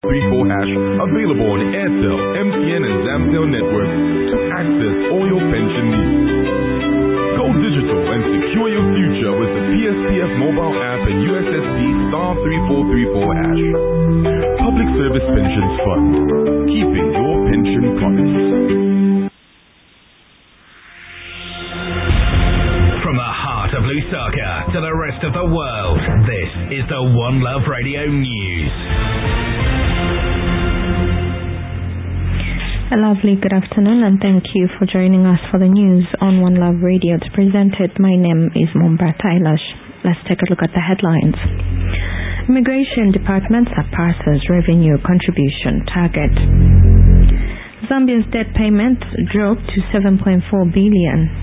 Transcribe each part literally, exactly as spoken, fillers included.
three four hash available on Airtel, M T N and Zamtel networks to access all your pension needs. Go digital and secure your future with the P S P F mobile app and U S S D star three four three four hash. Public Service Pensions Fund, keeping your pension promise. From the heart of Lusaka to the rest of the world, this is the One Love Radio News. A lovely good afternoon and thank you for joining us for the news on One Love Radio. It's presented. My name is Mumbra Tailash. Let's take a look at the headlines. Immigration Department surpasses revenue contribution target. Zambia's debt payment dropped to seven point four billion.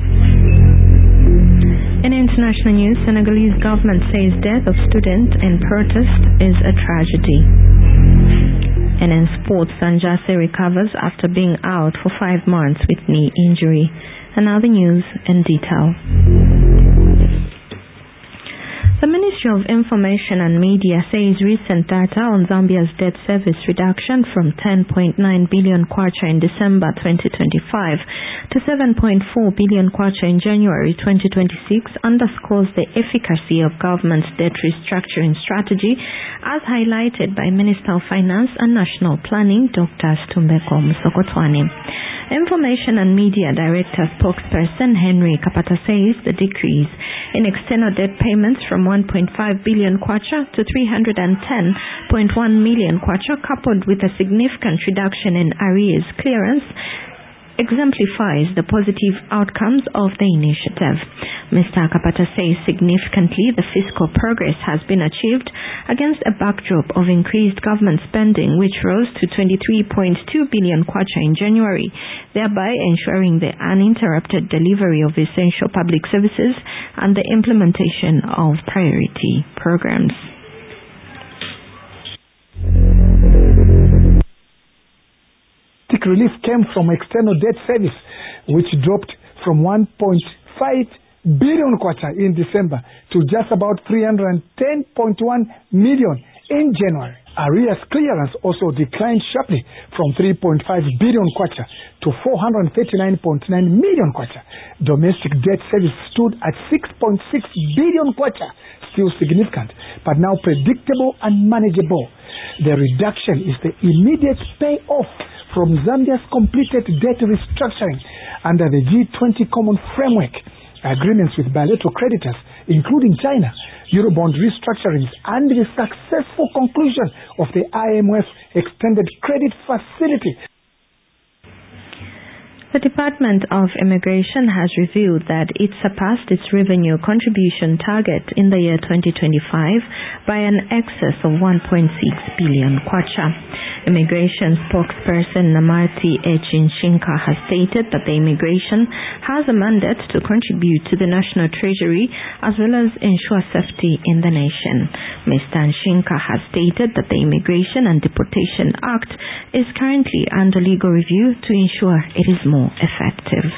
In international news, Senegalese government says death of student in protest is a tragedy. And in sports, Sanjase recovers after being out for five months with knee injury. And now the news in detail. The Ministry of Information and Media says recent data on Zambia's debt service reduction from ten point nine billion kwacha in December twenty twenty-five to seven point four billion kwacha in January twenty twenty-six underscores the efficacy of government's debt restructuring strategy, as highlighted by Minister of Finance and National Planning, Doctor Stumbeko Musokotwane. Information and Media Director spokesperson Henry Kapata says the decrease in external debt payments from one point five billion kwacha to three hundred ten point one million kwacha, coupled with a significant reduction in arrears clearance, exemplifies the positive outcomes of the initiative. Mister Kapata says significantly the fiscal progress has been achieved against a backdrop of increased government spending, which rose to twenty-three point two billion kwacha in January, thereby ensuring the uninterrupted delivery of essential public services and the implementation of priority programs. Relief came from external debt service, which dropped from one point five billion kwacha in December to just about three hundred ten point one million in January. Arrears clearance also declined sharply from three point five billion kwacha to four hundred thirty-nine point nine million kwacha. Domestic debt service stood at six point six billion kwacha, still significant, but now predictable and manageable. The reduction is the immediate payoff from Zambia's completed debt restructuring under the G twenty Common Framework agreements with bilateral creditors, including China, Eurobond restructurings, and the successful conclusion of the I M F Extended Credit Facility. The Department of Immigration has revealed that it surpassed its revenue contribution target in the year twenty twenty-five by an excess of one point six billion kwacha. Immigration spokesperson Namarti Echinshinka has stated that the immigration has a mandate to contribute to the national treasury as well as ensure safety in the nation. Mister Nshinka has stated that the Immigration and Deportation Act is currently under legal review to ensure it is more effective.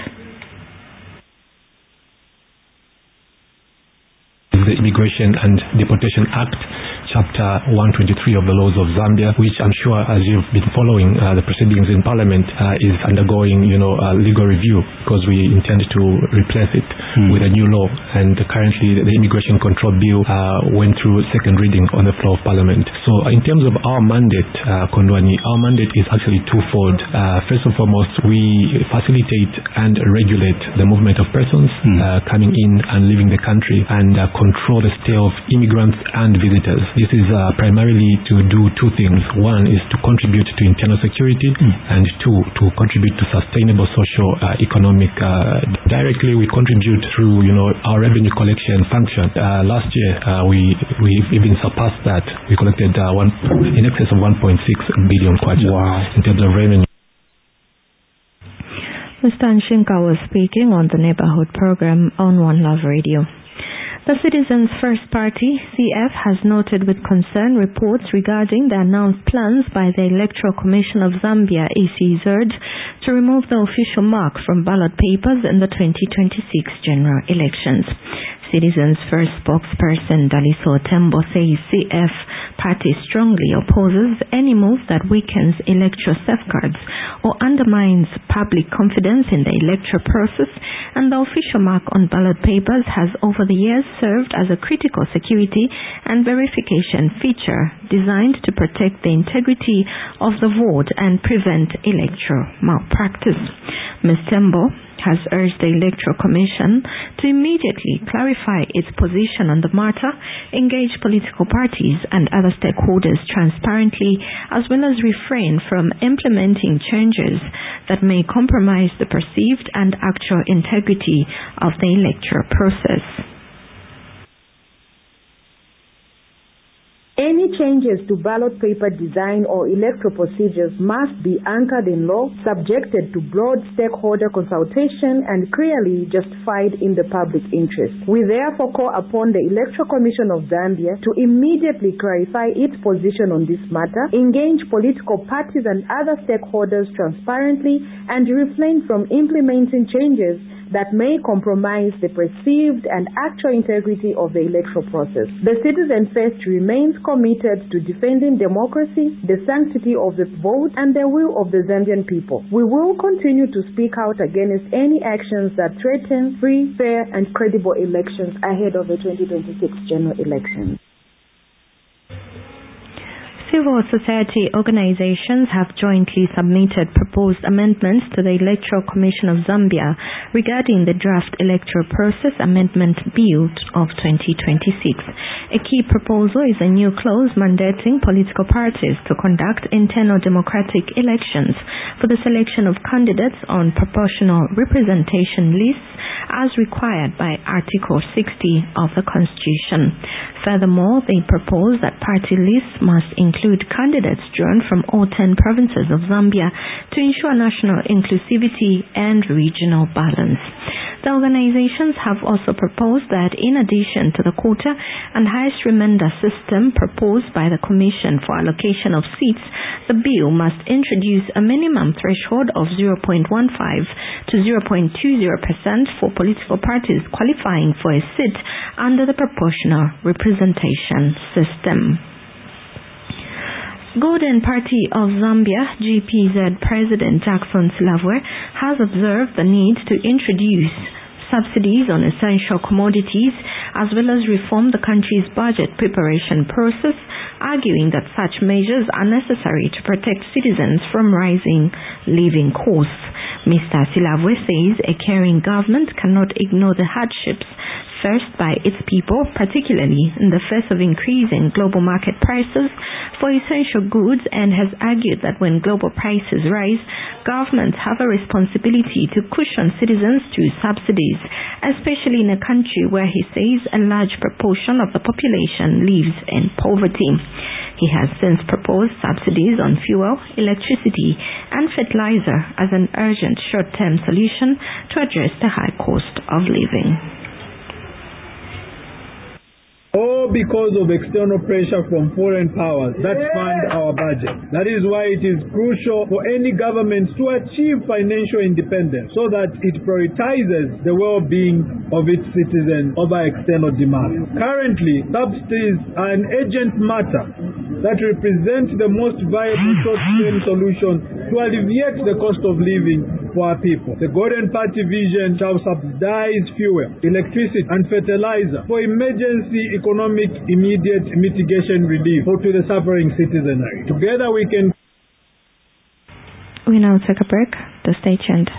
The Immigration and Deportation Act, Chapter one twenty-three of the laws of Zambia, which I'm sure, as you've been following uh, the proceedings in Parliament, uh, is undergoing, you know, uh, legal review, because we intend to replace it mm. with a new law. And currently, the Immigration Control Bill uh, went through second reading on the floor of Parliament. So, in terms of our mandate, uh, Kondwani, our mandate is actually twofold. Uh, first and foremost, we facilitate and regulate the movement of persons mm. uh, coming in and leaving the country, and uh, control the stay of immigrants and visitors. This is uh, primarily to do two things. One is to contribute to internal security, mm. and two, to contribute to sustainable social uh, economic. Uh, directly, we contribute through, you know, our revenue collection function. Uh, last year, uh, we we even surpassed that. We collected uh, one in excess of one point six billion kwacha wow. in terms of revenue. Mister Nshinka was speaking on the neighborhood program on One Love Radio. The Citizens First Party, C F, has noted with concern reports regarding the announced plans by the Electoral Commission of Zambia, E C Z, to remove the official mark from ballot papers in the twenty twenty-six general elections. Citizens First spokesperson Daliso Tembo says C F party strongly opposes any move that weakens electoral safeguards or undermines public confidence in the electoral process, and the official mark on ballot papers has over the years served as a critical security and verification feature designed to protect the integrity of the vote and prevent electoral malpractice. Miz Tembo has urged the Electoral Commission to immediately clarify its position on the matter, engage political parties and other stakeholders transparently, as well as refrain from implementing changes that may compromise the perceived and actual integrity of the electoral process. Any changes to ballot paper design or electoral procedures must be anchored in law, subjected to broad stakeholder consultation, and clearly justified in the public interest. We therefore call upon the Electoral Commission of Zambia to immediately clarify its position on this matter, engage political parties and other stakeholders transparently, and refrain from implementing changes that may compromise the perceived and actual integrity of the electoral process. The Citizen First remains committed to defending democracy, the sanctity of the vote, and the will of the Zambian people. We will continue to speak out against any actions that threaten free, fair, and credible elections ahead of the twenty twenty-six general elections. Civil society organizations have jointly submitted proposed amendments to the Electoral Commission of Zambia regarding the Draft Electoral Process Amendment Bill of twenty twenty-six. A key proposal is a new clause mandating political parties to conduct internal democratic elections for the selection of candidates on proportional representation lists as required by Article sixty of the Constitution. Furthermore, they propose that party lists must include candidates drawn from all ten provinces of Zambia to ensure national inclusivity and regional balance. The organizations have also proposed that in addition to the quota and highest remainder system proposed by the Commission for allocation of seats, the bill must introduce a minimum threshold of zero point one five to zero point two zero percent for political parties qualifying for a seat under the proportional representation system. Golden Party of Zambia, G P Z President Jackson Silavwe, has observed the need to introduce subsidies on essential commodities as well as reform the country's budget preparation process, arguing that such measures are necessary to protect citizens from rising living costs. Mister Silavwe says a caring government cannot ignore the hardships faced by its people, particularly in the face of increasing global market prices for essential goods, and has argued that when global prices rise, governments have a responsibility to cushion citizens through subsidies, especially in a country where he says a large proportion of the population lives in poverty. He has since proposed subsidies on fuel, electricity, and fertilizer as an urgent short-term solution to address the high cost of living. All because of external pressure from foreign powers that fund our budget. That is why it is crucial for any government to achieve financial independence so that it prioritizes the well-being of its citizens over external demand. Currently, subsidies are an urgent matter that represent the most viable short-term solution to alleviate the cost of living for our people. The Golden Party vision shall subsidize fuel, electricity, and fertilizer for emergency economic immediate mitigation relief to the suffering citizenry. Together we can... We now take a break. To stay tuned.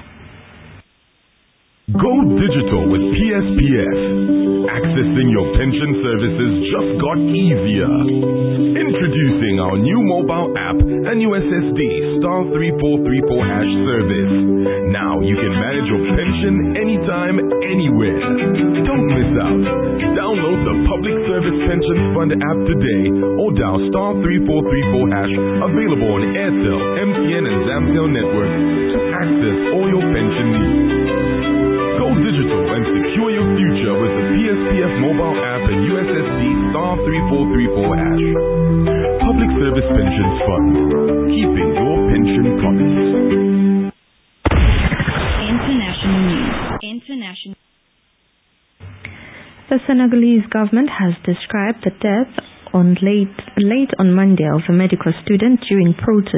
Go digital with P S P F. Accessing your pension services just got easier. Introducing our new mobile app and U S S D star three four three four hash service. Now you can manage your pension anytime, anywhere. Don't miss out. Download the Public Service Pension Fund app today or dial star three four three four hash, available on Airtel, M T N, and Zamtel networks to access all your pension needs. Go digital and secure your future with the P S P F mobile four three four hash. Public Service Pensions Fund, keeping your pension promise. International news. International. The Senegalese government has described the death on late late on Monday of a medical student during protests